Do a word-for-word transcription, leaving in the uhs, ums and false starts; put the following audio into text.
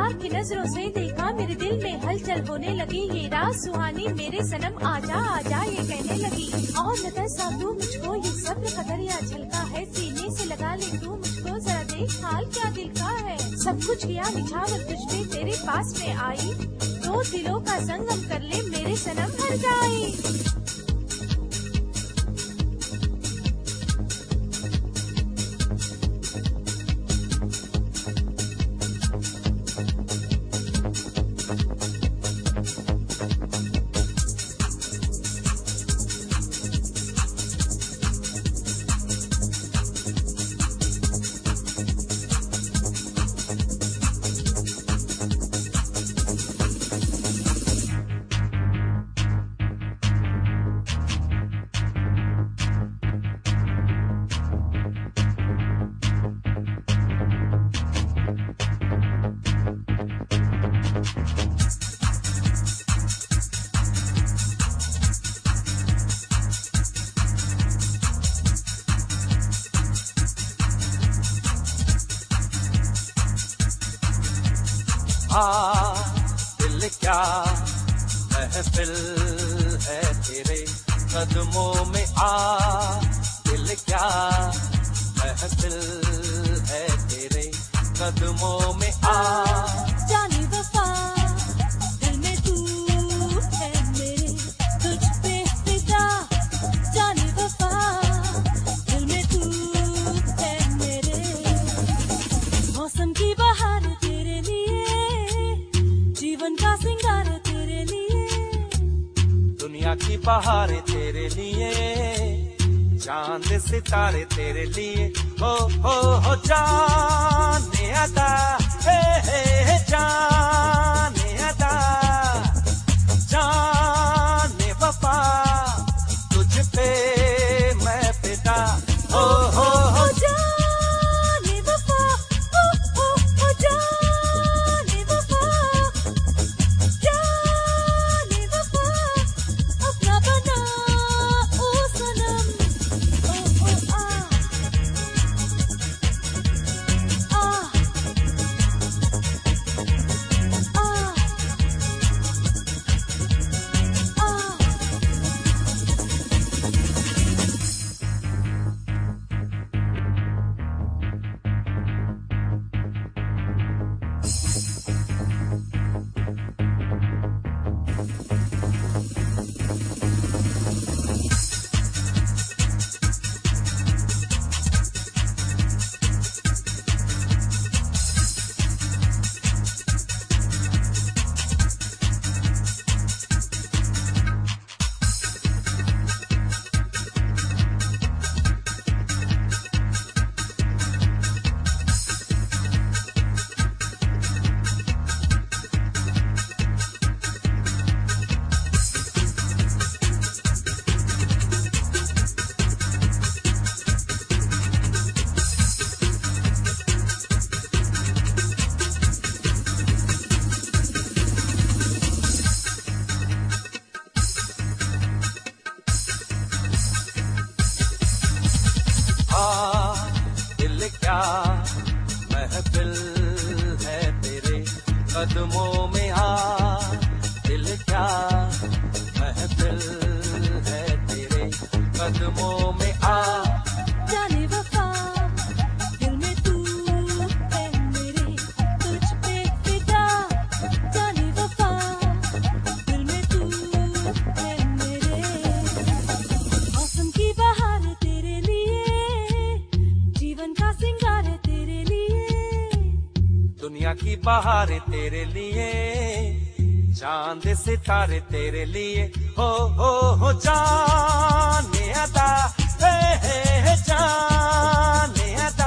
की नजरों से देखा, मेरे दिल में हलचल होने लगी। ये रात सुहानी मेरे सनम आजा आजा ये कहने लगी। और नजर सा तू मुझको, ये सब्र का दरिया झलका है। सीने से लगा ले तू मुझको, जरा देख हाल क्या दिल का है। सब कुछ किया निछावर तुझ पे, तेरे पास में आई। दो दिलों का संगम कर ले मेरे सनम हर जाई। आ दिल क्या महफिल है तेरे कदमों में। आ दिल क्या महफिल है तेरे कदमों में। आ जाने वफा दिल में तू है मेरे, तुझ पे फिदा। जाने वफा दिल में तू है मेरे, मौसम की बहार तेरे लिए, जीवन का सिंगार तेरे लिए। दुनिया की बहारें तेरे लिए, चांद सितारे तेरे लिए। हो हो हो जाने अदा, हे हे हे जाने अदा, जाने वफा तुझ पे मैं फिदा। हो हो हो जाने वफा, ओ ओ ओ जाने वफा, जाने वफा अपना बना ओ सनम। ओ ओ आ आ आ आ दिल क्या महफिल है तेरे कदमों में। आ दिल क्या महफिल है तेरे कदमों में। आ जाने वफा दिल में तू है मेरे, तुझ पे फिदा। जाने वफा दिल में तू है मेरे, मौसम की बहार तेरे लिए, जीवन का सिंगार तेरे लिए। दुनिया की बहारें तेरे लिए, चांद सितारे तेरे लिए। हो हो हो जाने अदा, हे हे हे जाने अदा।